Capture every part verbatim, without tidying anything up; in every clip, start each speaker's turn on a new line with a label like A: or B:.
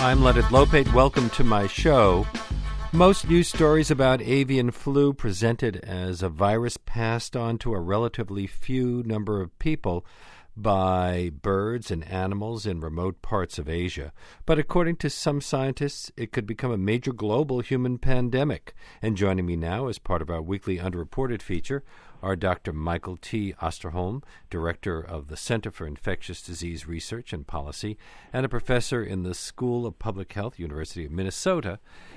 A: I'm Leonard Lopate. Welcome to my show. Most news stories about avian flu presented as a virus passed on to a relatively few number of people by birds and animals in remote parts of Asia. But according to some scientists, it could become a major global human pandemic. And joining me now as part of our weekly Underreported feature are Doctor Michael T. Osterholm, Director of the Center for Infectious Disease Research and Policy, and a professor in the School of Public Health, University of Minnesota,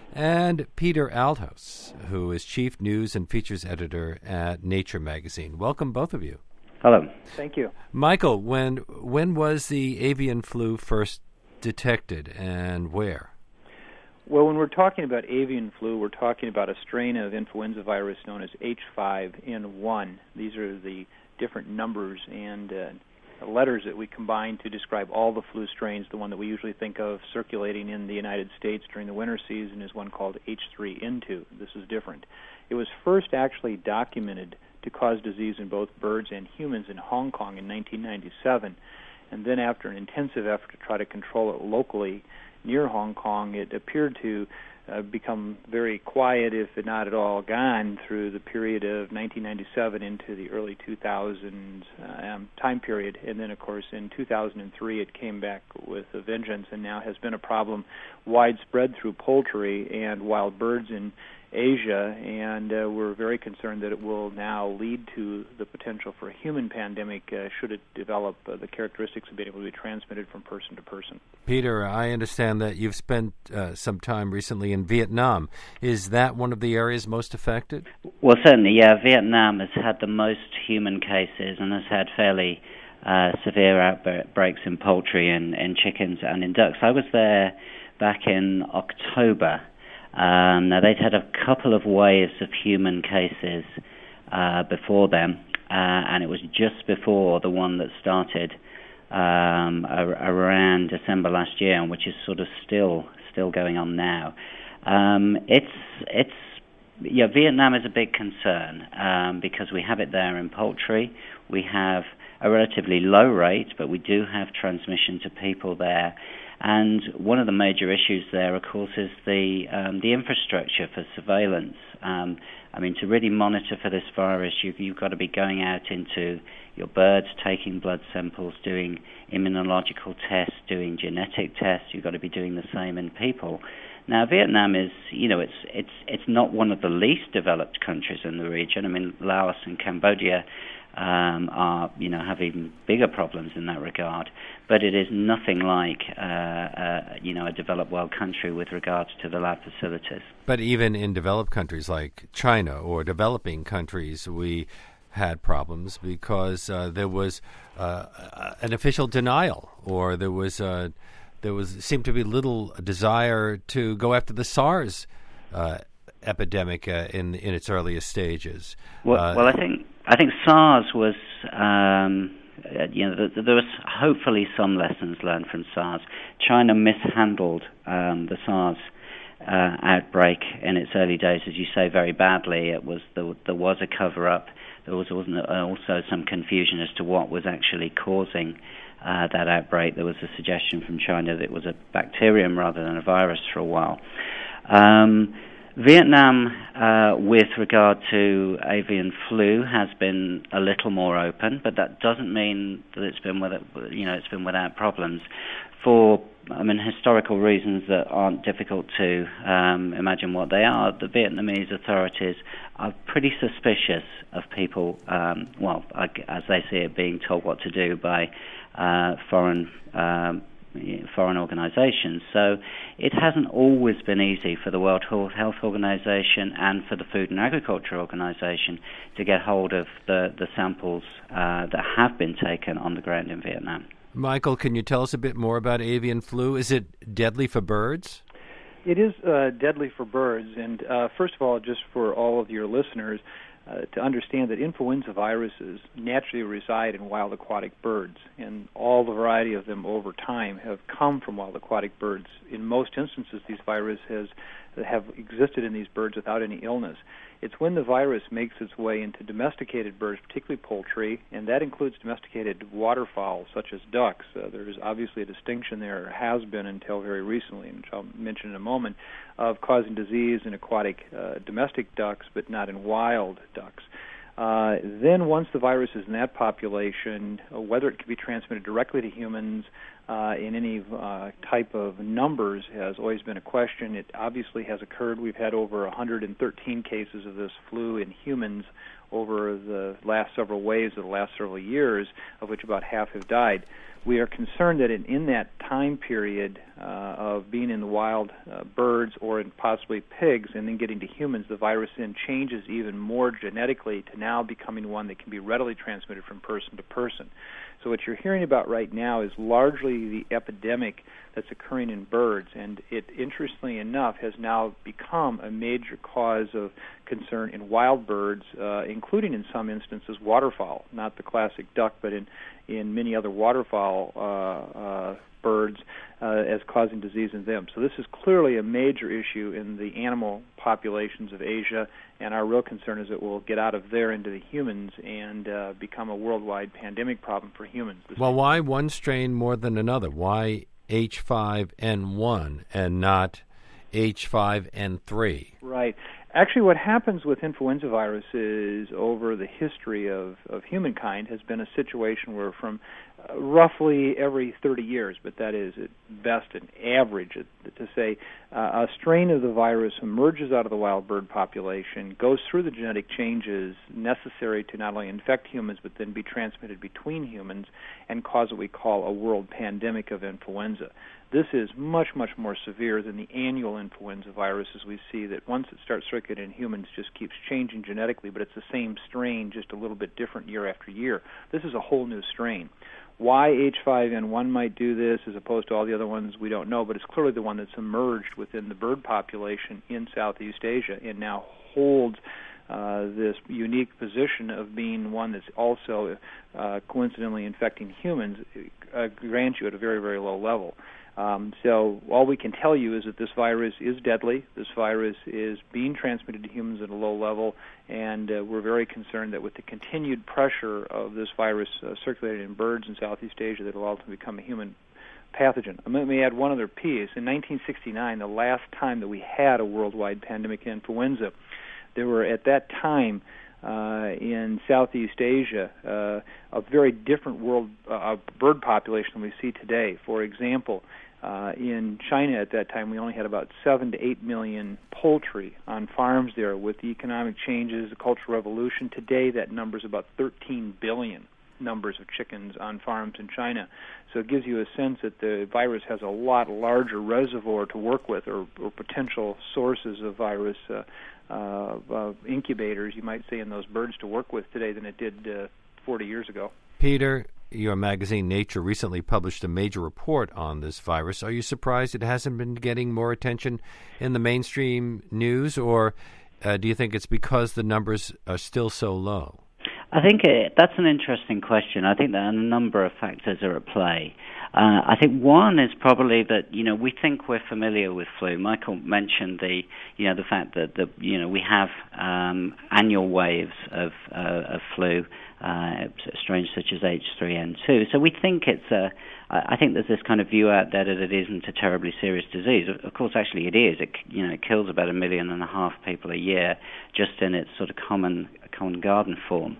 A: and Peter Althaus, who is Chief News and Features Editor at Nature magazine. Welcome, both of you.
B: Hello.
C: Thank you.
A: Michael, when when was the avian flu first detected and where?
C: Well, when we're talking about avian flu, we're talking about a strain of influenza virus known as H five N one. These are the different numbers and uh, letters that we combine to describe all the flu strains. The one that we usually think of circulating in the United States during the winter season is one called H three N two. This is different. It was first actually documented to cause disease in both birds and humans in Hong Kong in nineteen ninety-seven. And then after an intensive effort to try to control it locally near Hong Kong, it appeared to uh, become very quiet, if not at all gone, through the period of nineteen ninety-seven into the early two thousands um, time period. And then, of course, in two thousand three, it came back with a vengeance and now has been a problem widespread through poultry and wild birds in Asia, and uh, we're very concerned that it will now lead to the potential for a human pandemic uh, should it develop uh, the characteristics of being able to be transmitted from person to person.
A: Peter, I understand that you've spent uh, some time recently in Vietnam. Is that one of the areas most affected?
B: Well, certainly, yeah. Vietnam has had the most human cases and has had fairly uh, severe outbreaks in poultry and in chickens and in ducks. I was there back in October. Um, now, they'd had a couple of waves of human cases uh, before them, uh, and it was just before the one that started um, a- around December last year, and which is sort of still still going on now. Um, it's it's yeah, Vietnam is a big concern um, because we have it there in poultry. We have a relatively low rate, but we do have transmission to people there. And one of the major issues there, of course, is the um, the infrastructure for surveillance. Um, I mean, to really monitor for this virus, you, you've got to be going out into your birds, taking blood samples, doing immunological tests, doing genetic tests. You've got to be doing the same in people. Now, Vietnam is, you know, it's it's it's not one of the least developed countries in the region. I mean, Laos and Cambodia Um, are, you know, have even bigger problems in that regard. But it is nothing like, uh, uh, you know, a developed world country with regards to the lab facilities.
A: But even in developed countries like China or developing countries, we had problems because uh, there was uh, an official denial, or there was uh, there was seemed to be little desire to go after the SARS uh, epidemic uh, in in its earliest stages.
B: Well,
A: uh,
B: well I think. I think SARS was, um, you know, th- there was hopefully some lessons learned from SARS. China mishandled um, the SARS uh, outbreak in its early days, as you say, very badly. It was there, there was a cover-up. There was also some confusion as to what was actually causing uh, that outbreak. There was a suggestion from China that it was a bacterium rather than a virus for a while. Um, Vietnam, uh, with regard to avian flu, has been a little more open, but that doesn't mean that it's been without, you know, it's been without problems. For, I mean, historical reasons that aren't difficult to um, imagine what they are, the Vietnamese authorities are pretty suspicious of people, um, well, as they see it, being told what to do by uh, foreign um foreign organizations. So it hasn't always been easy for the World Health Organization and for the Food and Agriculture Organization to get hold of the, the samples uh, that have been taken on the ground in Vietnam.
A: Michael, can you tell us a bit more about avian flu? Is it deadly for birds?
C: It is uh, deadly for birds, and uh, first of all, just for all of your listeners, Uh, to understand that influenza viruses naturally reside in wild aquatic birds, and all the variety of them over time have come from wild aquatic birds. In most instances, these viruses has that have existed in these birds without any illness. It's when the virus makes its way into domesticated birds, particularly poultry, and that includes domesticated waterfowl such as ducks. Uh, there's obviously a distinction there, or has been until very recently, which I'll mention in a moment, of causing disease in aquatic uh, domestic ducks, but not in wild ducks. Uh, then once the virus is in that population, uh, whether it can be transmitted directly to humans uh, in any uh, type of numbers has always been a question. It obviously has occurred. We've had over one hundred thirteen cases of this flu in humans over the last several waves of the last several years, of which about half have died. We are concerned that in, in that time period uh, of being in the wild uh, birds or in possibly pigs and then getting to humans, the virus then changes even more genetically to now becoming one that can be readily transmitted from person to person. So what you're hearing about right now is largely the epidemic that's occurring in birds, and it, interestingly enough, has now become a major cause of concern in wild birds, uh, including in some instances waterfowl, not the classic duck, but in, in many other waterfowl uh, uh, birds uh, as causing disease in them. So this is clearly a major issue in the animal populations of Asia, and our real concern is it will get out of there into the humans and uh, become a worldwide pandemic problem for humans.
A: Well, why one strain more than another? Why H five N one and not H five N three?
C: Right. Actually, what happens with influenza viruses over the history of, of humankind has been a situation where from uh, roughly every thirty years, but that is at best an average, to say uh, a strain of the virus emerges out of the wild bird population, goes through the genetic changes necessary to not only infect humans but then be transmitted between humans and cause what we call a world pandemic of influenza. This is much, much more severe than the annual influenza viruses we see that once it starts circulating in humans just keeps changing genetically, but it's the same strain, just a little bit different year after year. This is a whole new strain. Why H five N one might do this as opposed to all the other ones, we don't know, but it's clearly the one that's emerged within the bird population in Southeast Asia and now holds Uh, this unique position of being one that's also uh, coincidentally infecting humans, uh, grants you at a very, very low level. Um, so all we can tell you is that this virus is deadly. This virus is being transmitted to humans at a low level, and uh, we're very concerned that with the continued pressure of this virus uh, circulating in birds in Southeast Asia, that it will ultimately become a human pathogen. Let me add one other piece. In nineteen sixty-nine, the last time that we had a worldwide pandemic of influenza, there were at that time uh, in Southeast Asia uh, a very different world uh, bird population than we see today. For example, uh, in China at that time we only had about seven to eight million poultry on farms there. With the economic changes, the Cultural Revolution, today that number is about thirteen billion numbers of chickens on farms in China. So it gives you a sense that the virus has a lot larger reservoir to work with, or, or potential sources of virus uh, uh, uh, incubators, you might say, in those birds to work with today than it did uh, forty years ago.
A: Peter, your magazine Nature recently published a major report on this virus. Are you surprised it hasn't been getting more attention in the mainstream news, or uh, do you think it's because the numbers are still so low?
B: I think it, that's an interesting question. I think that a number of factors are at play. Uh, I think one is probably that, you know, we think we're familiar with flu. Michael mentioned the, you know, the fact that, the, you know, we have um, annual waves of, uh, of flu, uh, strains such as H three N two. So we think it's a, I think there's this kind of view out there that it isn't a terribly serious disease. Of course, actually it is. It, you know, it kills about a million and a half people a year just in its sort of common, common garden form.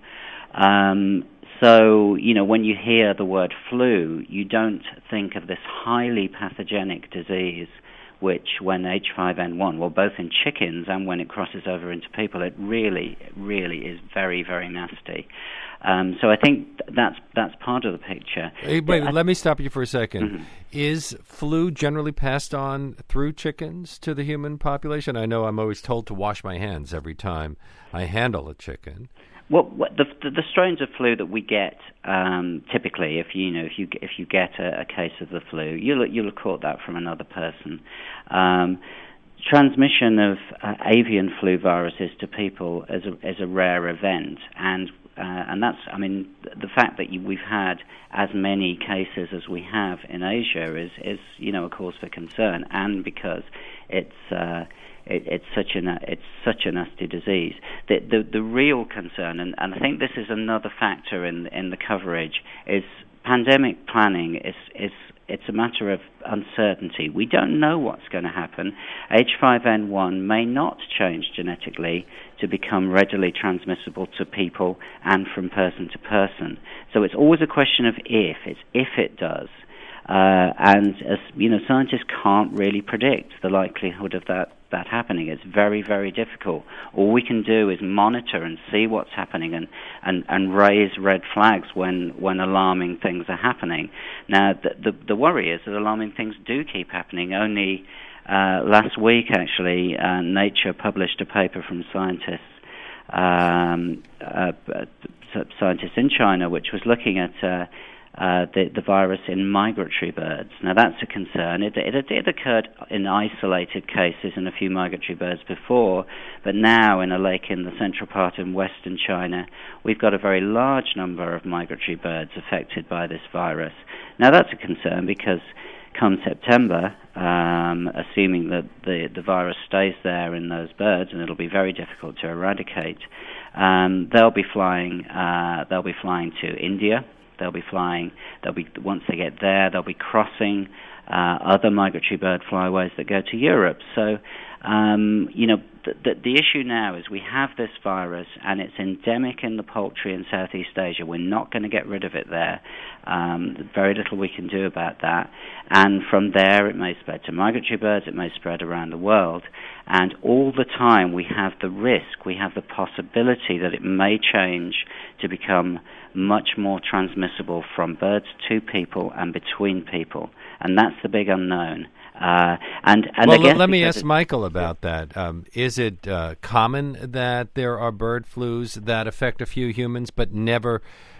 B: Um, so, you know, when you hear the word flu, you don't think of this highly pathogenic disease, which when H five N one, well, both in chickens and when it crosses over into people, it really, really is very, very nasty. Um, so I think that's that's part of the picture.
A: Hey, wait,
B: I,
A: let me stop you for a second.
B: Mm-hmm.
A: Is flu generally passed on through chickens to the human population? I know I'm always told to wash my hands every time I handle a chicken.
B: Well, the, the, the strains of flu that we get um, typically, if you, you know, if you if you get a, a case of the flu, you'll you'll have caught that from another person. Um, transmission of uh, avian flu viruses to people is a is a rare event, and uh, and that's, I mean, the fact that you, we've had as many cases as we have in Asia is is you know a cause for concern, and because it's uh, it, it's such a it's such a nasty disease. The the, the real concern, and, and I think this is another factor in in the coverage, is pandemic planning is is it's a matter of uncertainty. We don't know what's going to happen. H five N one may not change genetically to become readily transmissible to people and from person to person. So it's always a question of if. It's if it does. Uh, and, as you know, scientists can't really predict the likelihood of that, that happening. It's very, very difficult. All we can do is monitor and see what's happening and, and, and raise red flags when, when alarming things are happening. Now, the, the, the worry is that alarming things do keep happening. Only uh, last week, actually, uh, Nature published a paper from scientists, um, uh, scientists in China, which was looking at uh, Uh, the, the virus in migratory birds. Now that's a concern. It, it, it occurred in isolated cases in a few migratory birds before, but now in a lake in the central part of western China, we've got a very large number of migratory birds affected by this virus. Now that's a concern because come September, um, assuming that the, the virus stays there in those birds, and it'll be very difficult to eradicate, um, they'll be flying. Uh, they'll be flying to India. They'll be flying. They'll be once they get there, they'll be crossing uh, other migratory bird flyways that go to Europe. So, um, you know, the, the, the issue now is we have this virus, and it's endemic in the poultry in Southeast Asia. We're not going to get rid of it there. Um, very little we can do about that. And from there, it may spread to migratory birds. It may spread around the world. And all the time, we have the risk, we have the possibility that it may change to become much more transmissible from birds to people and between people. And that's the big unknown. Uh, and, and
A: well,
B: I guess
A: let me ask Michael about that. Um, is it uh, common that there are bird flus that affect a few humans but never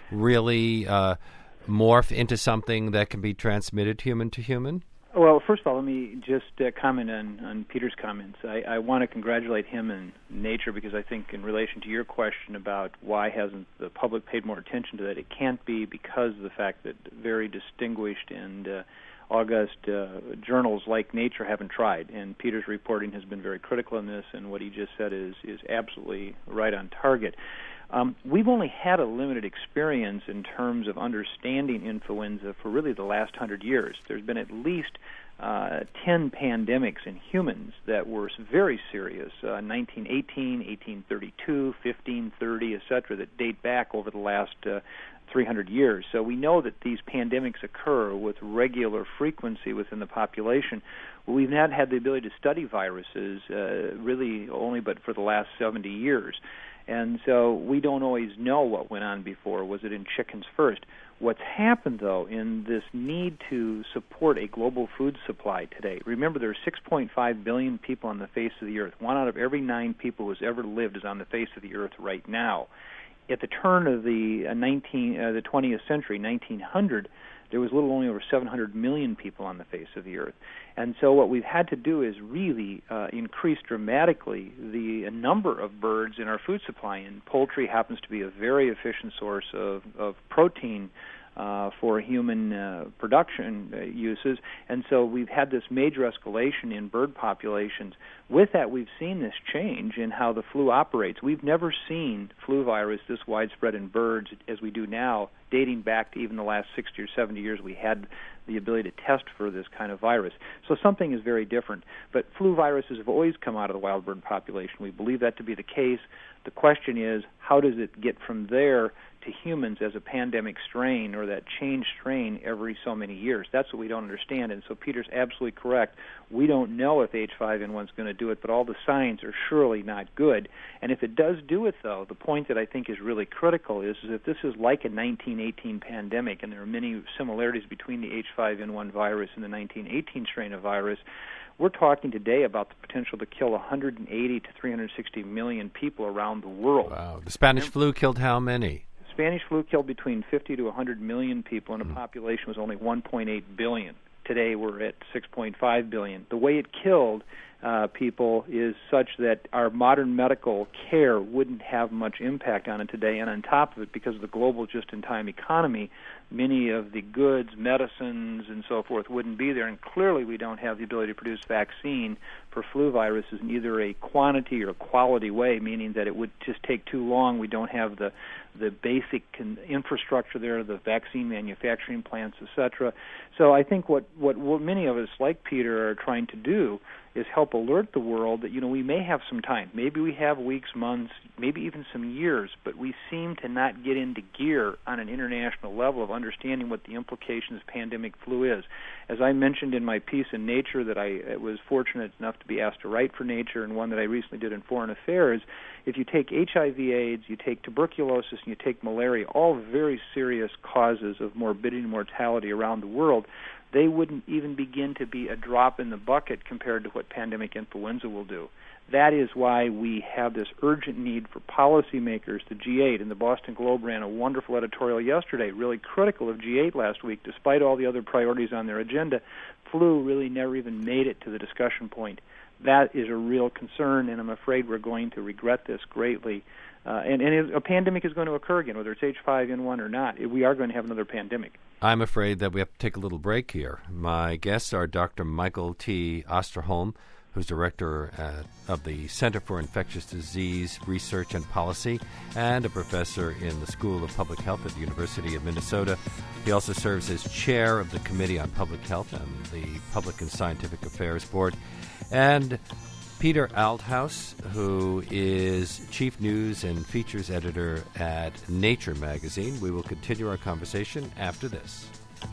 A: really uh, morph into something that can be transmitted human to human?
C: Well, first of all, let me just uh, comment on, on Peter's comments. I, I want to congratulate him and Nature because I think in relation to your question about why hasn't the public paid more attention to that, it can't be because of the fact that very distinguished and uh, august uh, journals like Nature haven't tried. And Peter's reporting has been very critical in this, and what he just said is, is absolutely right on target. Um, we've only had a limited experience in terms of understanding influenza for really the last hundred years. There's been at least uh, ten pandemics in humans that were very serious, uh, nineteen eighteen, eighteen thirty-two, fifteen thirty, et cetera, that date back over the last uh, three hundred years. So we know that these pandemics occur with regular frequency within the population. We've not had the ability to study viruses uh, really only but for the last seventy years. And so we don't always know what went on before. Was it in chickens first? What's happened, though, in this need to support a global food supply today, remember there are six point five billion people on the face of the earth. One out of every nine people who's ever lived is on the face of the earth right now. At the turn of the, uh, nineteen, uh, the twentieth century, nineteen hundred, there was a little only over seven hundred million people on the face of the earth. And so what we've had to do is really uh, increase dramatically the number of birds in our food supply. And poultry happens to be a very efficient source of, of protein uh, for human uh, production uh, uses. And so we've had this major escalation in bird populations. With that, we've seen this change in how the flu operates. We've never seen flu virus this widespread in birds as we do now, dating back to even the last sixty or seventy years we had the ability to test for this kind of virus. So something is very different. But flu viruses have always come out of the wild bird population. We believe that to be the case. The question is, how does it get from there to humans as a pandemic strain or that changed strain every so many years? That's what we don't understand. And so Peter's absolutely correct. We don't know if H five N one is going to do it, but all the signs are surely not good. And if it does do it, though, the point that I think is really critical is, is if this is like a nineteen eighteen pandemic, and there are many similarities between the H five N one virus and the nineteen eighteen strain of virus, we're talking today about the potential to kill one hundred eighty to three hundred sixty million people around the world.
A: Wow. The Spanish flu killed how many?
C: Spanish flu killed between fifty to one hundred million people, and the mm. population was only one point eight billion. Today we're at six point five billion. The way it killed, uh, people is such that our modern medical care wouldn't have much impact on it today. And on top of it, because of the global just-in-time economy, many of the goods, medicines, and so forth wouldn't be there. And clearly we don't have the ability to produce vaccine for flu viruses in either a quantity or quality way, meaning that it would just take too long. We don't have the the basic con- infrastructure there, the vaccine manufacturing plants, et cetera. So I think what, what, what many of us, like Peter, are trying to do is help alert the world that, you know, we may have some time. Maybe we have weeks, months, maybe even some years, but we seem to not get into gear on an international level of understanding what the implications of pandemic flu is. As I mentioned in my piece in Nature that I was fortunate enough to be asked to write for Nature, and one that I recently did in Foreign Affairs, if you take H I V AIDS, you take tuberculosis, and you take malaria, all very serious causes of morbidity and mortality around the world, they wouldn't even begin to be a drop in the bucket compared to what pandemic influenza will do. That is why we have this urgent need for policymakers. The G eight and the Boston Globe ran a wonderful editorial yesterday, really critical of G eight last week. Despite all the other priorities on their agenda, flu really never even made it to the discussion point. That is a real concern, and I'm afraid we're going to regret this greatly. Uh, and, and a pandemic is going to occur again, whether it's H five N one or not. We are going to have another pandemic.
A: I'm afraid that we have to take a little break here. My guests are Doctor Michael T. Osterholm, who's director at, of the Center for Infectious Disease Research and Policy and a professor in the School of Public Health at the University of Minnesota. He also serves as chair of the Committee on Public Health and the Public and Scientific Affairs Board. And Peter Althaus, who is chief news and features editor at Nature magazine. We will continue our conversation after this.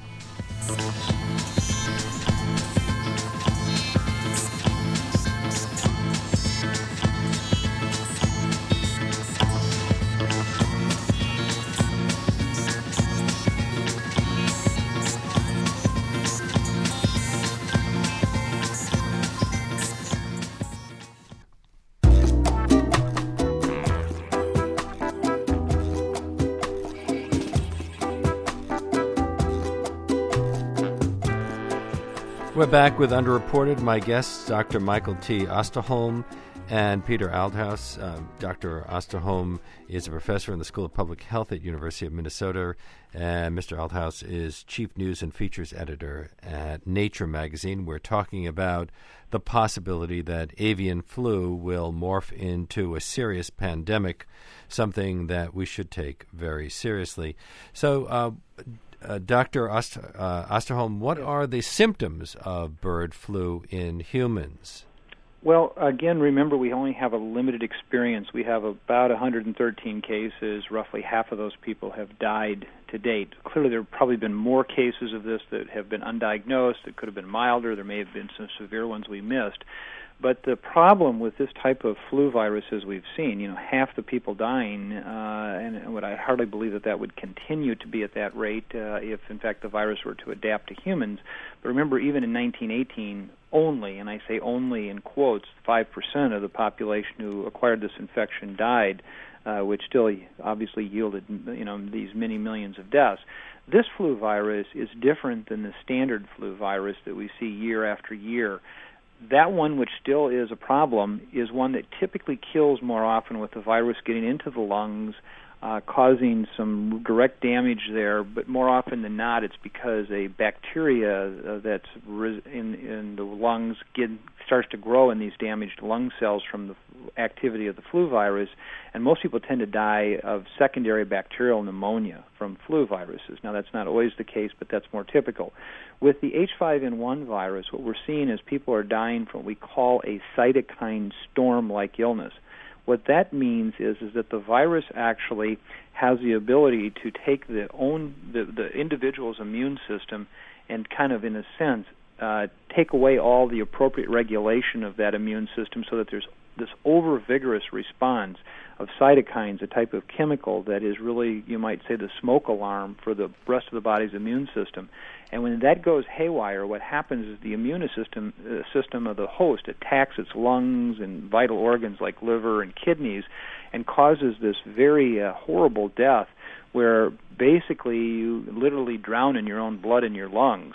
A: We're back with Underreported. My guests, Doctor Michael T. Osterholm and Peter Althaus. Uh, Doctor Osterholm is a professor in the School of Public Health at University of Minnesota, and Mister Althaus is chief news and features editor at Nature magazine. We're talking about the possibility that avian flu will morph into a serious pandemic, something that we should take very seriously. So, uh, Uh, Doctor Oster, uh, Osterholm, what are the symptoms of bird flu in humans?
C: Well, again, remember, we only have a limited experience. We have about one hundred thirteen cases. Roughly half of those people have died to date. Clearly, there have probably been more cases of this that have been undiagnosed, that could have been milder. There may have been some severe ones we missed. But the problem with this type of flu virus, as we've seen, you know, half the people dying, uh, and would I hardly believe that that would continue to be at that rate uh, if, in fact, the virus were to adapt to humans. But remember, even in nineteen eighteen, only, and I say only in quotes, five percent of the population who acquired this infection died, uh, which still obviously yielded, you know, these many millions of deaths. This flu virus is different than the standard flu virus that we see year after year. That one, which still is a problem, is one that typically kills more often with the virus getting into the lungs, uh, causing some direct damage there. But more often than not, it's because a bacteria uh, that's in, in the lungs get, starts to grow in these damaged lung cells from the activity of the flu virus. And most people tend to die of secondary bacterial pneumonia from flu viruses. Now, that's not always the case, but that's more typical. With the H five N one virus, what we're seeing is people are dying from what we call a cytokine storm-like illness. What that means is, is that the virus actually has the ability to take the own the, the individual's immune system and kind of, in a sense, uh, take away all the appropriate regulation of that immune system so that there's this over-vigorous response of cytokines, a type of chemical that is really, you might say, the smoke alarm for the rest of the body's immune system. And when that goes haywire, what happens is the immune system uh, system of the host attacks its lungs and vital organs like liver and kidneys and causes this very uh, horrible death where basically you literally drown in your own blood in your lungs.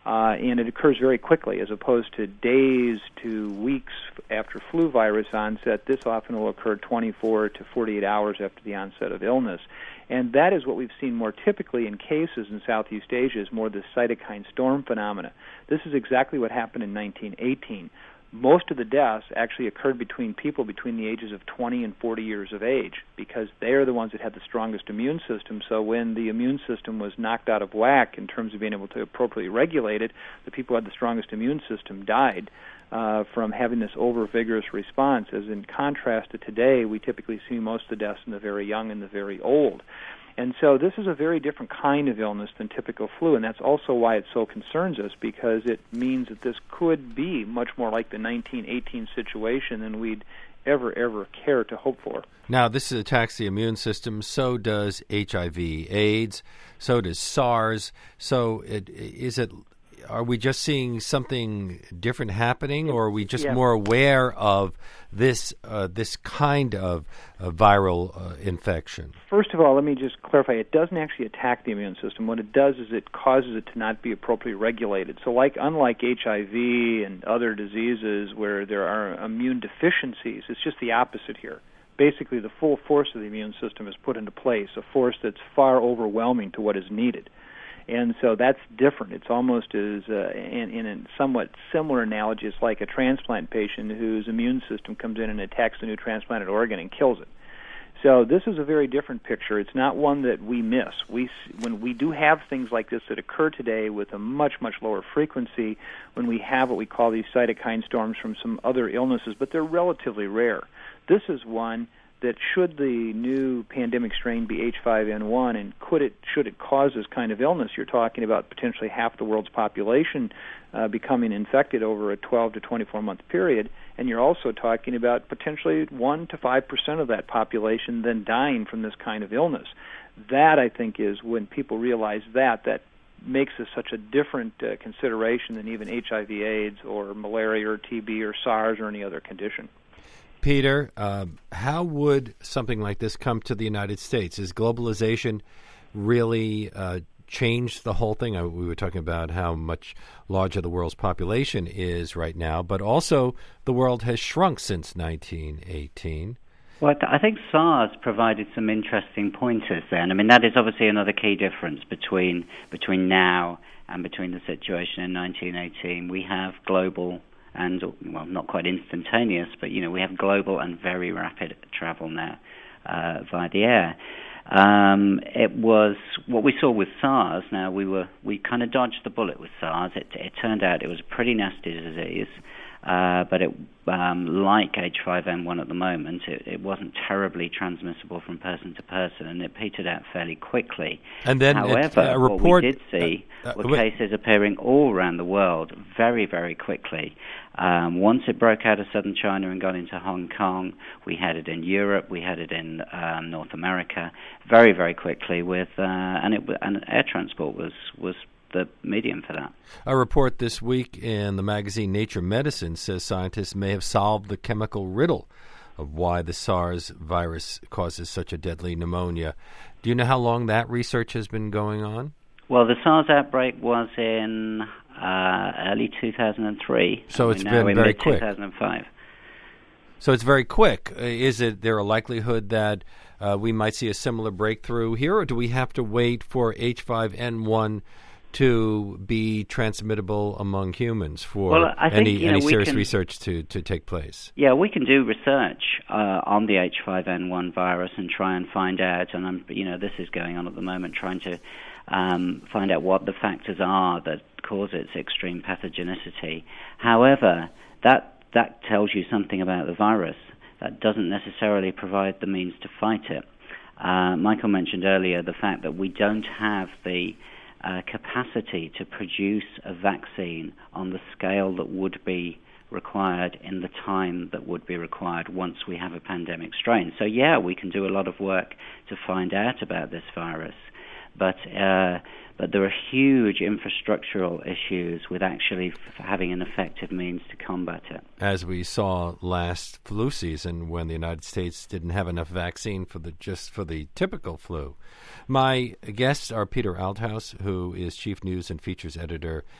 C: Uh, and it occurs very quickly, as opposed to days to weeks after flu virus onset. This often will occur twenty-four to forty-eight hours after the onset of illness. And that is what we've seen more typically in cases in Southeast Asia, is more the cytokine storm phenomena. This is exactly what happened in nineteen eighteen. Most of the deaths actually occurred between people between the ages of twenty and forty years of age, because they are the ones that had the strongest immune system. So when the immune system was knocked out of whack in terms of being able to appropriately regulate it, the people who had the strongest immune system died uh, from having this over-vigorous response, as in contrast to today, we typically see most of the deaths in the very young and the very old. And so this is a very different kind of illness than typical flu, and that's also why it so concerns us, because it means that this could be much more like the nineteen eighteen situation than we'd ever, ever care to hope for.
A: Now, this attacks the immune system. So does H I V AIDS. So does SARS. So it, is it... Are we just seeing something different happening, or are we just
C: yeah.
A: more aware of this uh, this kind of uh, viral uh, infection?
C: First of all, let me just clarify. It doesn't actually attack the immune system. What it does is it causes it to not be appropriately regulated. So like unlike H I V and other diseases where there are immune deficiencies, it's just the opposite here. Basically, the full force of the immune system is put into place, a force that's far overwhelming to what is needed. And so that's different. It's almost as, uh, in, in a somewhat similar analogy, it's like a transplant patient whose immune system comes in and attacks the new transplanted organ and kills it. So this is a very different picture. It's not one that we miss. We, when we do have things like this that occur today with a much, much lower frequency, when we have what we call these cytokine storms from some other illnesses, but they're relatively rare. This is one that, should the new pandemic strain be H five N one, and could it, should it cause this kind of illness, you're talking about potentially half the world's population uh, becoming infected over a twelve to twenty-four month period, and you're also talking about potentially one to five percent of that population then dying from this kind of illness. That, I think, is when people realize that, that makes this such a different uh, consideration than even H I V AIDS or malaria or T B or SARS or any other condition.
A: Peter, uh, how would something like this come to the United States? Is globalization really uh, changed the whole thing? Uh, we were talking about how much larger the world's population is right now, but also the world has shrunk since nineteen eighteen.
B: Well, I think SARS provided some interesting pointers then. I mean, that is obviously another key difference between between now and between the situation in nineteen eighteen. We have global and, well, not quite instantaneous, but, you know, we have global and very rapid travel now uh, via the air. Um, it was what we saw with SARS. Now, we were we kind of dodged the bullet with SARS. It, it turned out it was a pretty nasty disease, uh, but it, um, like H five N one at the moment, it, it wasn't terribly transmissible from person to person, and it petered out fairly quickly.
A: And then,
B: however,
A: a report,
B: what we did see
A: uh, uh,
B: were
A: wait.
B: cases appearing all around the world very, very quickly. Um, once it broke out of southern China and got into Hong Kong, we had it in Europe, we had it in um, North America, very, very quickly. With uh, and it and air transport was was the medium for that.
A: A report this week in the magazine Nature Medicine says scientists may have solved the chemical riddle of why the SARS virus causes such a deadly pneumonia. Do you know how long that research has been going on?
B: Well, the SARS outbreak was in uh, early two thousand three.
A: So it's
B: now
A: been very quick.
B: two thousand five.
A: So it's very quick. Is it there a likelihood that uh, we might see a similar breakthrough here, or do we have to wait for H five N one to be transmittable among humans for
B: well, I think,
A: any,
B: you know,
A: any serious
B: can,
A: research to, to take place?
B: Yeah, we can do research uh, on the H five N one virus and try and find out, and I'm, you know, this is going on at the moment, trying to um, find out what the factors are that cause its extreme pathogenicity. However, that that tells you something about the virus. That doesn't necessarily provide the means to fight it. Uh, Michael mentioned earlier the fact that we don't have the uh, capacity to produce a vaccine on the scale that would be required in the time that would be required once we have a pandemic strain. So, yeah, we can do a lot of work to find out about this virus, but uh, but there are huge infrastructural issues with actually f- having an effective means to combat it.
A: As we saw last flu season when the United States didn't have enough vaccine for the just for the typical flu. My guests are Peter Althaus, who is Chief News and Features Editor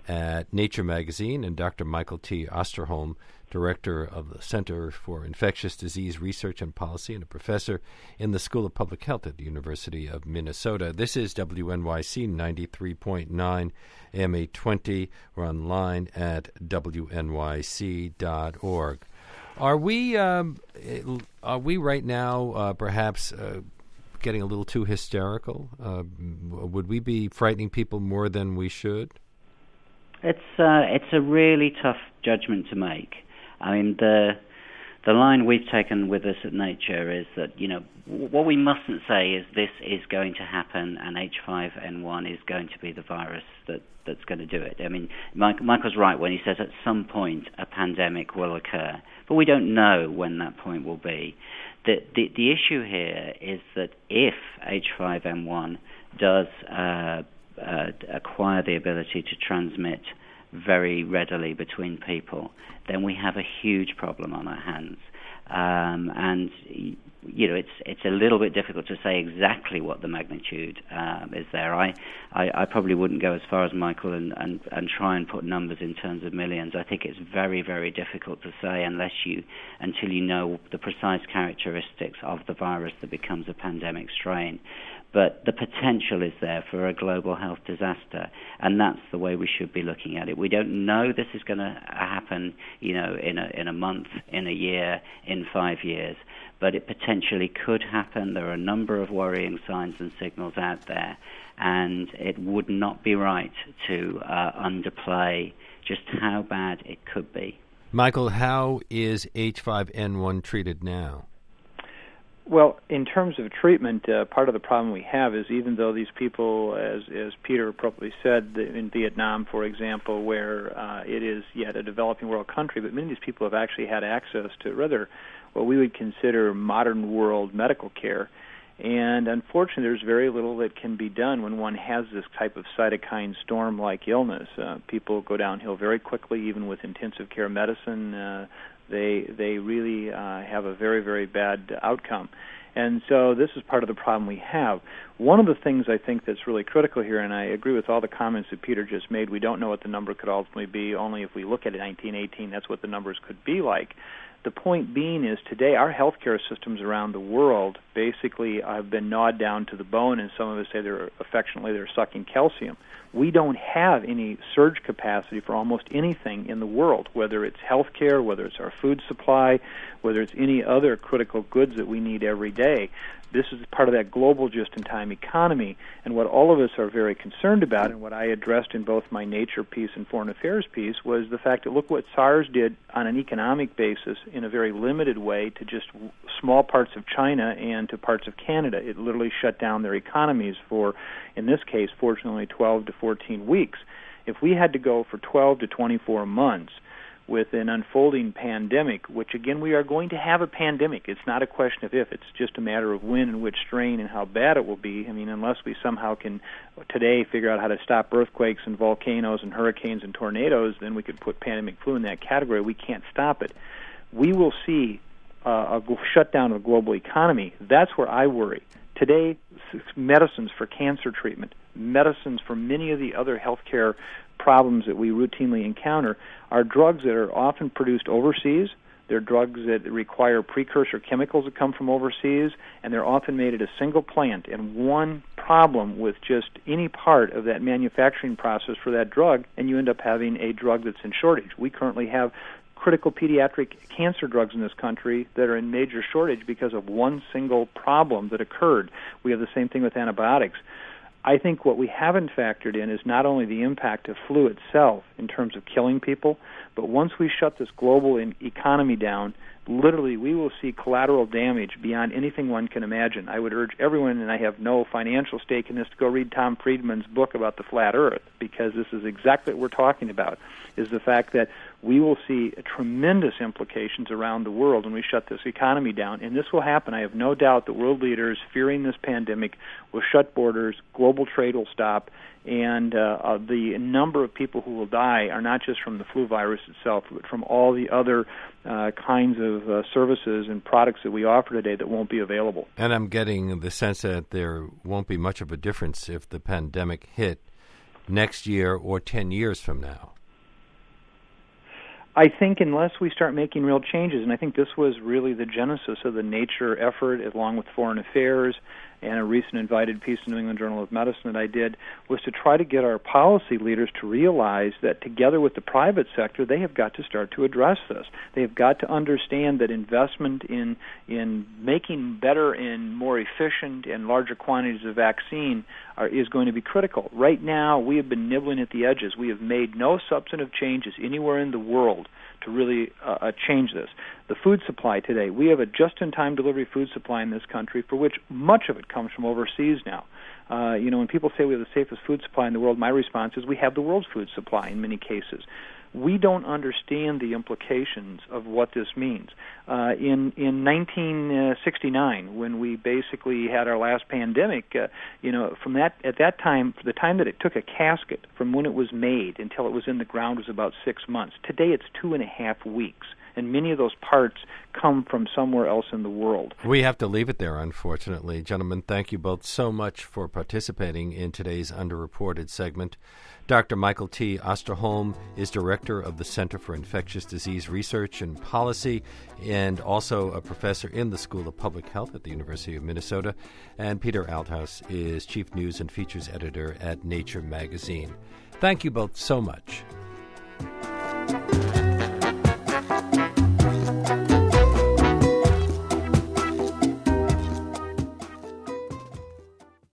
A: at Nature magazine, and Doctor Michael T. Osterholm, Director of the Center for Infectious Disease Research and Policy and a professor in the School of Public Health at the University of Minnesota. This is W N Y C ninety-three point nine A M eight twenty. We're online at W N Y C dot org. Are we, um, are we right now uh, perhaps uh, getting a little too hysterical? Uh, would we be frightening people more than we should?
B: It's uh, it's a really tough judgment to make. I mean, the the line we've taken with us at Nature is that, you know, what we mustn't say is this is going to happen and H five N one is going to be the virus that, that's going to do it. I mean, Mike, Michael's right when he says at some point a pandemic will occur, but we don't know when that point will be. The, the, the issue here is that if H five N one does uh, uh, acquire the ability to transmit very readily between people, then we have a huge problem on our hands. Um, and, you know, it's it's a little bit difficult to say exactly what the magnitude um, is there. I, I, I probably wouldn't go as far as Michael and, and, and try and put numbers in terms of millions. I think it's very, very difficult to say unless you, until you know the precise characteristics of the virus that becomes a pandemic strain. But the potential is there for a global health disaster, and that's the way we should be looking at it. We don't know this is going to happen, you know, in a in a month, in a year, in five years, but it potentially could happen. There are a number of worrying signs and signals out there, and it would not be right to uh, underplay just how bad it could be.
A: Michael, how is H five N one treated now?
C: Well, in terms of treatment, uh, part of the problem we have is even though these people, as as Peter appropriately said, in Vietnam, for example, where uh, it is yet a developing world country, but many of these people have actually had access to rather what we would consider modern world medical care. And unfortunately, there's very little that can be done when one has this type of cytokine storm-like illness. Uh, people go downhill very quickly, even with intensive care medicine. Uh, They they really uh, have a very, very bad outcome. And so this is part of the problem we have. One of the things I think that's really critical here, and I agree with all the comments that Peter just made, we don't know what the number could ultimately be. Only if we look at nineteen eighteen, that's what the numbers could be like. The point being is today our healthcare systems around the world basically have been gnawed down to the bone, and some of us say they're affectionately they're sucking calcium. We don't have any surge capacity for almost anything in the world, whether it's healthcare, whether it's our food supply, whether it's any other critical goods that we need every day. This is part of that global just-in-time economy, and what all of us are very concerned about, and what I addressed in both my Nature piece and Foreign Affairs piece, was the fact that look what SARS did on an economic basis in a very limited way to just small parts of China and to parts of Canada. It literally shut down their economies for, in this case, fortunately, twelve to fourteen weeks. If we had to go for twelve to twenty-four months with an unfolding pandemic, which, again, we are going to have a pandemic. It's not a question of if. It's just a matter of when and which strain and how bad it will be. I mean, unless we somehow can today figure out how to stop earthquakes and volcanoes and hurricanes and tornadoes, then we could put pandemic flu in that category. We can't stop it. We will see uh, a shutdown of the global economy. That's where I worry. Today, medicines for cancer treatment, medicines for many of the other healthcare problems that we routinely encounter are drugs that are often produced overseas. They're drugs that require precursor chemicals that come from overseas, and they're often made at a single plant. And one problem with just any part of that manufacturing process for that drug, and you end up having a drug that's in shortage. We currently have critical pediatric cancer drugs in this country that are in major shortage because of one single problem that occurred. We have the same thing with antibiotics. I think what we haven't factored in is not only the impact of flu itself in terms of killing people, but once we shut this global in economy down, literally we will see collateral damage beyond anything one can imagine. I would urge everyone, and I have no financial stake in this, to go read Tom Friedman's book about the flat earth, because this is exactly what we're talking about, is the fact that we will see tremendous implications around the world when we shut this economy down. And this will happen. I have no doubt that world leaders, fearing this pandemic, will shut borders, global trade will stop, and uh, uh, the number of people who will die are not just from the flu virus itself, but from all the other uh, kinds of uh, services and products that we offer today that won't be available.
A: And I'm getting the sense that there won't be much of a difference if the pandemic hit next year or ten years from now?
C: I think unless we start making real changes, and I think this was really the genesis of the Nature effort, along with Foreign Affairs and a recent invited piece in New England Journal of Medicine that I did, was to try to get our policy leaders to realize that together with the private sector, they have got to start to address this. They have got to understand that investment in in making better and more efficient and larger quantities of vaccine are, is going to be critical. Right now, we have been nibbling at the edges. We have made no substantive changes anywhere in the world to really uh, change this. The food supply today, we have a just-in-time delivery food supply in this country, for which much of it comes from overseas now. Uh, you know, when people say we have the safest food supply in the world, my response is we have the world's food supply in many cases. We don't understand the implications of what this means. Uh, in in nineteen sixty-nine, when we basically had our last pandemic, uh, you know, from that at that time, the time that it took a casket from when it was made until it was in the ground was about six months. Today, it's two and a half weeks. And many of those parts come from somewhere else in the world.
A: We have to leave it there, unfortunately. Gentlemen, thank you both so much for participating in today's Underreported segment. Doctor Michael T. Osterholm is director of the Center for Infectious Disease Research and Policy and also a professor in the School of Public Health at the University of Minnesota. And Peter Althaus is chief news and features editor at Nature magazine. Thank you both so much.